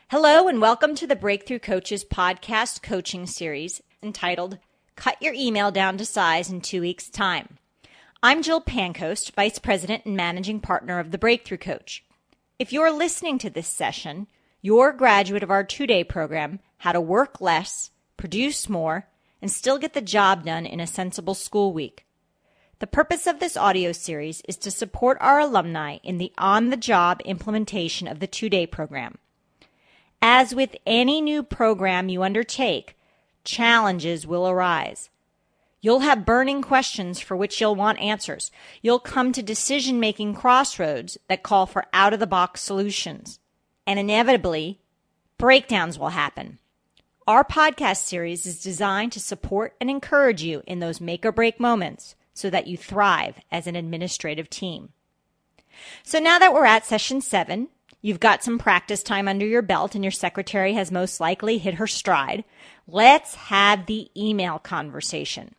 Hello and welcome to the Breakthrough Coaches podcast coaching series entitled Cut Your Email Down to Size in 2 Weeks' Time. I'm Jill Pancoast, Vice President and Managing Partner of the Breakthrough Coach. If you're listening to this session, you're a graduate of our 2-day program, How to Work Less, Produce More, and Still Get the Job Done in a Sensible School Week. The purpose of this audio series is to support our alumni in the on-the-job implementation of the 2-day program. As with any new program you undertake, challenges will arise. You'll have burning questions for which you'll want answers. You'll come to decision-making crossroads that call for out-of-the-box solutions. And inevitably, breakdowns will happen. Our podcast series is designed to support and encourage you in those make-or-break moments so that you thrive as an administrative team. So now that we're at session 7, you've got some practice time under your belt and your secretary has most likely hit her stride. Let's have the email conversation.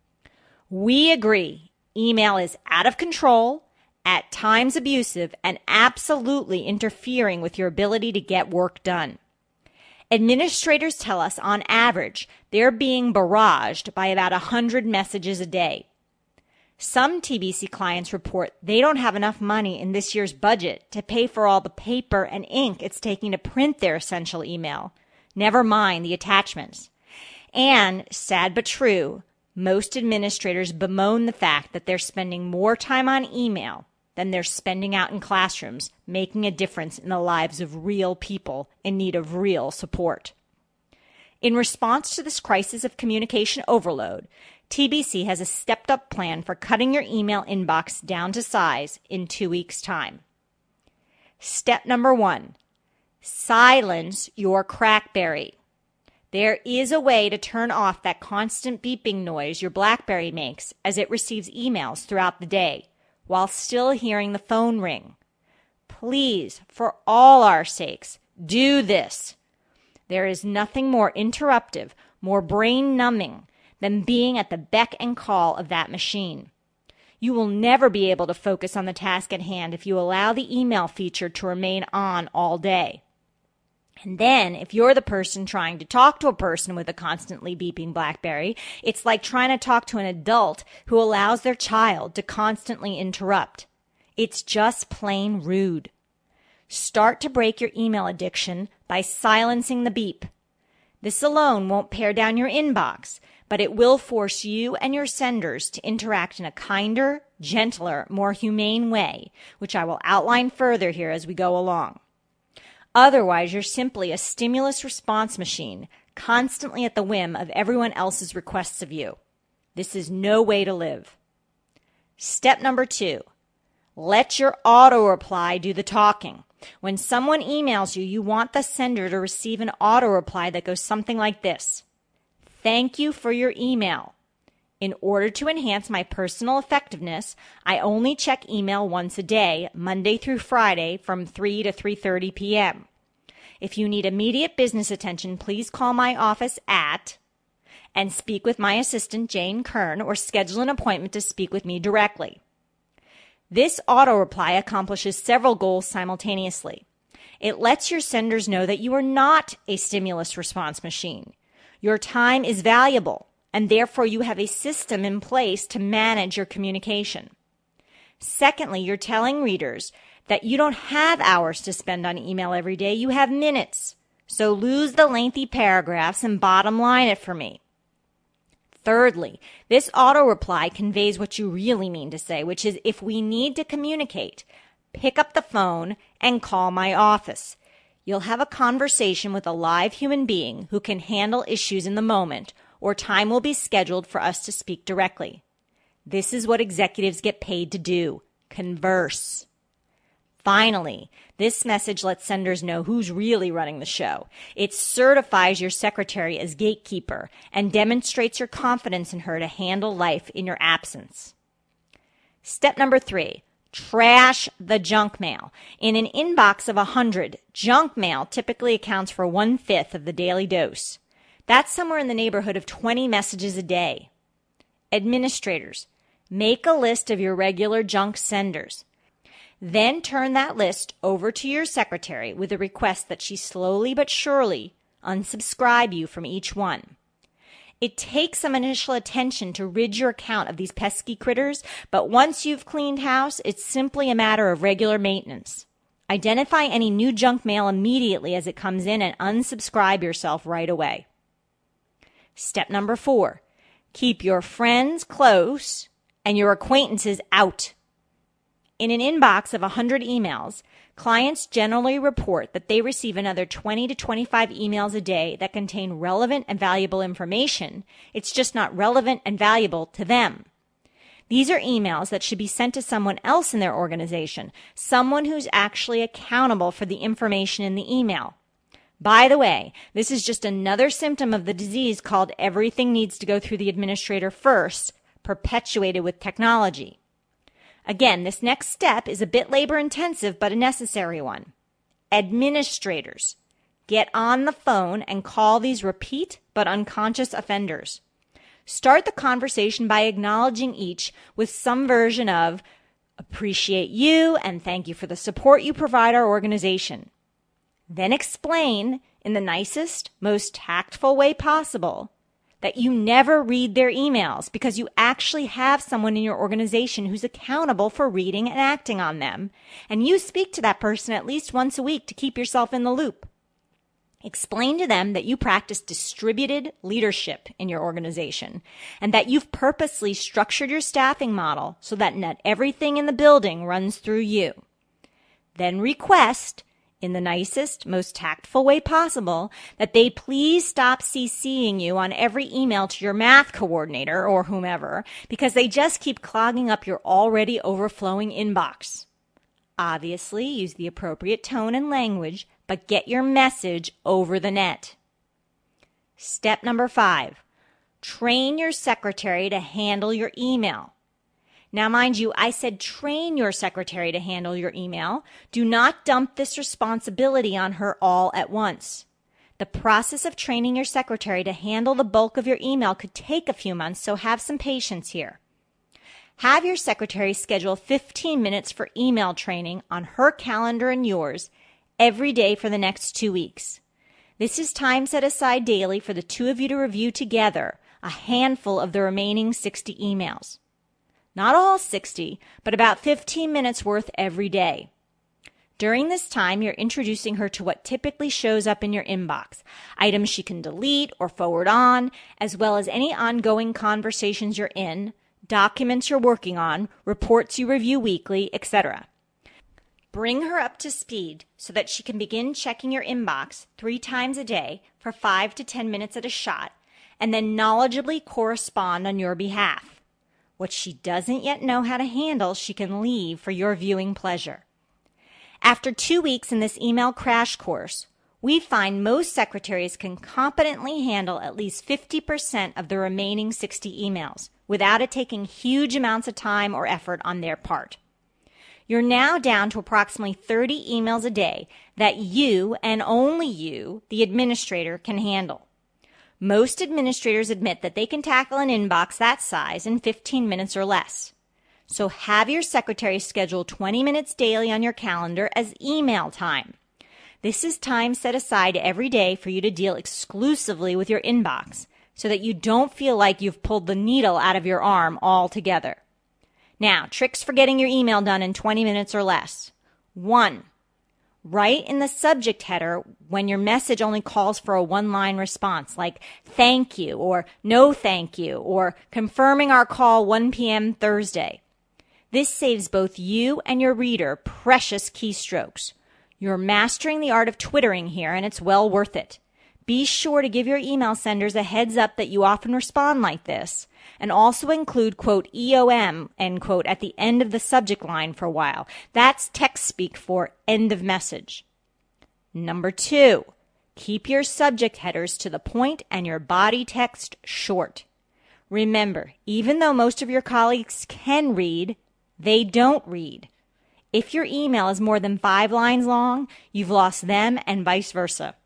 We agree email is out of control, at times abusive, and absolutely interfering with your ability to get work done. Administrators tell us on average they're being barraged by about 100 messages a day. Some TBC clients report they don't have enough money in this year's budget to pay for all the paper and ink it's taking to print their essential email, never mind the attachments. And, sad but true, most administrators bemoan the fact that they're spending more time on email than they're spending out in classrooms, making a difference in the lives of real people in need of real support. In response to this crisis of communication overload, TBC has a stepped-up plan for cutting your email inbox down to size in 2 weeks' time. Step number 1, silence your Crackberry. There is a way to turn off that constant beeping noise your BlackBerry makes as it receives emails throughout the day while still hearing the phone ring. Please, for all our sakes, do this. There is nothing more interruptive, more brain-numbing than being at the beck and call of that machine. You will never be able to focus on the task at hand if you allow the email feature to remain on all day. And then, if you're the person trying to talk to a person with a constantly beeping BlackBerry, it's like trying to talk to an adult who allows their child to constantly interrupt. It's just plain rude. Start to break your email addiction by silencing the beep. This alone won't pare down your inbox, but it will force you and your senders to interact in a kinder, gentler, more humane way, which I will outline further here as we go along. Otherwise, you're simply a stimulus response machine, constantly at the whim of everyone else's requests of you. This is no way to live. Step number 2, let your auto reply do the talking. When someone emails you, you want the sender to receive an auto reply that goes something like this. Thank you for your email. In order to enhance my personal effectiveness, I only check email once a day, Monday through Friday from 3 to 3:30 p.m. If you need immediate business attention, please call my office at and speak with my assistant, Jane Kern, or schedule an appointment to speak with me directly. This auto reply accomplishes several goals simultaneously. It lets your senders know that you are not a stimulus response machine. Your time is valuable, and therefore you have a system in place to manage your communication. Secondly, you're telling readers that you don't have hours to spend on email every day, you have minutes. So lose the lengthy paragraphs and bottom line it for me. Thirdly, this auto reply conveys what you really mean to say, which is if we need to communicate, pick up the phone and call my office. You'll have a conversation with a live human being who can handle issues in the moment, or time will be scheduled for us to speak directly. This is what executives get paid to do, converse. Finally, this message lets senders know who's really running the show. It certifies your secretary as gatekeeper and demonstrates your confidence in her to handle life in your absence. Step number 3, trash the junk mail. In an inbox of 100, junk mail typically accounts for 1/5 of the daily dose. That's somewhere in the neighborhood of 20 messages a day. Administrators, make a list of your regular junk senders. Then turn that list over to your secretary with a request that she slowly but surely unsubscribe you from each one. It takes some initial attention to rid your account of these pesky critters, but once you've cleaned house, it's simply a matter of regular maintenance. Identify any new junk mail immediately as it comes in and unsubscribe yourself right away. Step number 4, keep your friends close and your acquaintances out. In an inbox of 100 emails, clients generally report that they receive another 20 to 25 emails a day that contain relevant and valuable information. It's just not relevant and valuable to them. These are emails that should be sent to someone else in their organization, someone who's actually accountable for the information in the email. By the way, this is just another symptom of the disease called everything needs to go through the administrator first, perpetuated with technology. Again, this next step is a bit labor-intensive, but a necessary one. Administrators, get on the phone and call these repeat but unconscious offenders. Start the conversation by acknowledging each with some version of, appreciate you and thank you for the support you provide our organization. Then explain, in the nicest, most tactful way possible, that you never read their emails because you actually have someone in your organization who's accountable for reading and acting on them, and you speak to that person at least once a week to keep yourself in the loop. Explain to them that you practice distributed leadership in your organization and that you've purposely structured your staffing model so that not everything in the building runs through you. Then request, in the nicest, most tactful way possible, that they please stop CCing you on every email to your math coordinator or whomever because they just keep clogging up your already overflowing inbox. Obviously, use the appropriate tone and language, but get your message over the net. Step number 5, train your secretary to handle your email. Now, mind you, I said train your secretary to handle your email. Do not dump this responsibility on her all at once. The process of training your secretary to handle the bulk of your email could take a few months, so have some patience here. Have your secretary schedule 15 minutes for email training on her calendar and yours every day for the next 2 weeks. This is time set aside daily for the two of you to review together a handful of the remaining 60 emails. Not all 60, but about 15 minutes worth every day. During this time, you're introducing her to what typically shows up in your inbox, items she can delete or forward on, as well as any ongoing conversations you're in, documents you're working on, reports you review weekly, etc. Bring her up to speed so that she can begin checking your inbox 3 times a day for 5 to 10 minutes at a shot, and then knowledgeably correspond on your behalf. What she doesn't yet know how to handle, she can leave for your viewing pleasure. After 2 weeks in this email crash course, we find most secretaries can competently handle at least 50% of the remaining 60 emails without it taking huge amounts of time or effort on their part. You're now down to approximately 30 emails a day that you, and only you, the administrator, can handle. Most administrators admit that they can tackle an inbox that size in 15 minutes or less. So have your secretary schedule 20 minutes daily on your calendar as email time. This is time set aside every day for you to deal exclusively with your inbox so that you don't feel like you've pulled the needle out of your arm altogether. Now, tricks for getting your email done in 20 minutes or less. 1. Write in the subject header when your message only calls for a one-line response, like thank you or no thank you or confirming our call 1 p.m. Thursday. This saves both you and your reader precious keystrokes. You're mastering the art of twittering here, and it's well worth it. Be sure to give your email senders a heads up that you often respond like this, and also include, quote, EOM, end quote, at the end of the subject line for a while. That's text speak for end of message. Number 2, keep your subject headers to the point and your body text short. Remember, even though most of your colleagues can read, they don't read. If your email is more than 5 lines long, you've lost them and vice versa.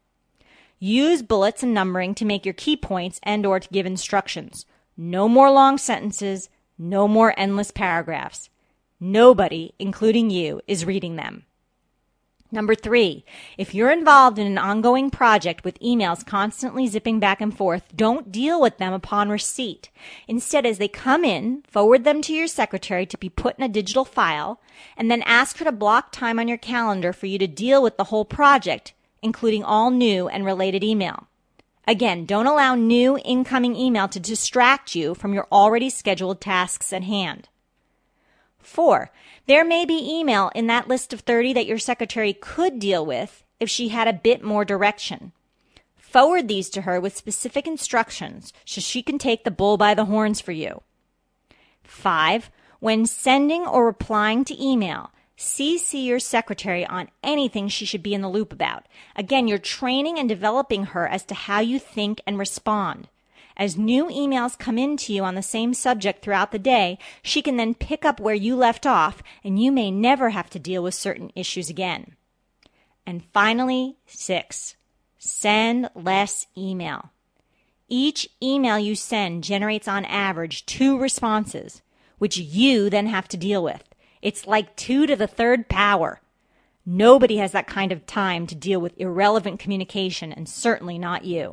Use bullets and numbering to make your key points and or to give instructions. No more long sentences, no more endless paragraphs. Nobody, including you, is reading them. Number 3, if you're involved in an ongoing project with emails constantly zipping back and forth, don't deal with them upon receipt. Instead, as they come in, forward them to your secretary to be put in a digital file, and then ask her to block time on your calendar for you to deal with the whole project, including all new and related email. Again, don't allow new incoming email to distract you from your already scheduled tasks at hand. 4, there may be email in that list of 30 that your secretary could deal with if she had a bit more direction. Forward these to her with specific instructions so she can take the bull by the horns for you. 5, when sending or replying to email, CC your secretary on anything she should be in the loop about. Again, you're training and developing her as to how you think and respond. As new emails come in to you on the same subject throughout the day, she can then pick up where you left off, and you may never have to deal with certain issues again. And finally, 6, send less email. Each email you send generates on average 2 responses, which you then have to deal with. It's like 2 to the 3rd power. Nobody has that kind of time to deal with irrelevant communication, and certainly not you.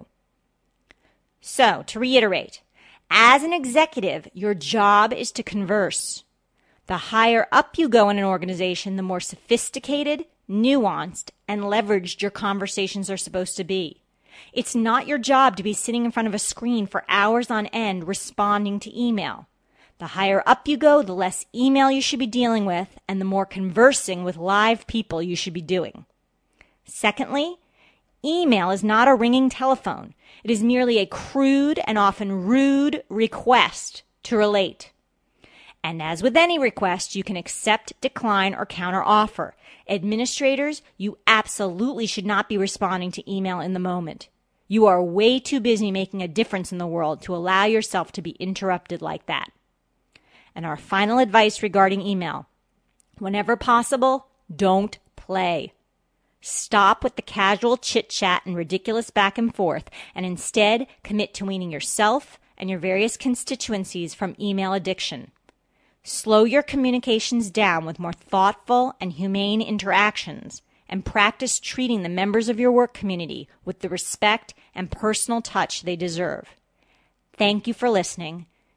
So, to reiterate, as an executive, your job is to converse. The higher up you go in an organization, the more sophisticated, nuanced, and leveraged your conversations are supposed to be. It's not your job to be sitting in front of a screen for hours on end responding to email. The higher up you go, the less email you should be dealing with, and the more conversing with live people you should be doing. Secondly, email is not a ringing telephone. It is merely a crude and often rude request to relate. And as with any request, you can accept, decline, or counteroffer. Administrators, you absolutely should not be responding to email in the moment. You are way too busy making a difference in the world to allow yourself to be interrupted like that. And our final advice regarding email: whenever possible, don't play. Stop with the casual chit-chat and ridiculous back and forth, and instead commit to weaning yourself and your various constituencies from email addiction. Slow your communications down with more thoughtful and humane interactions, and practice treating the members of your work community with the respect and personal touch they deserve. Thank you for listening,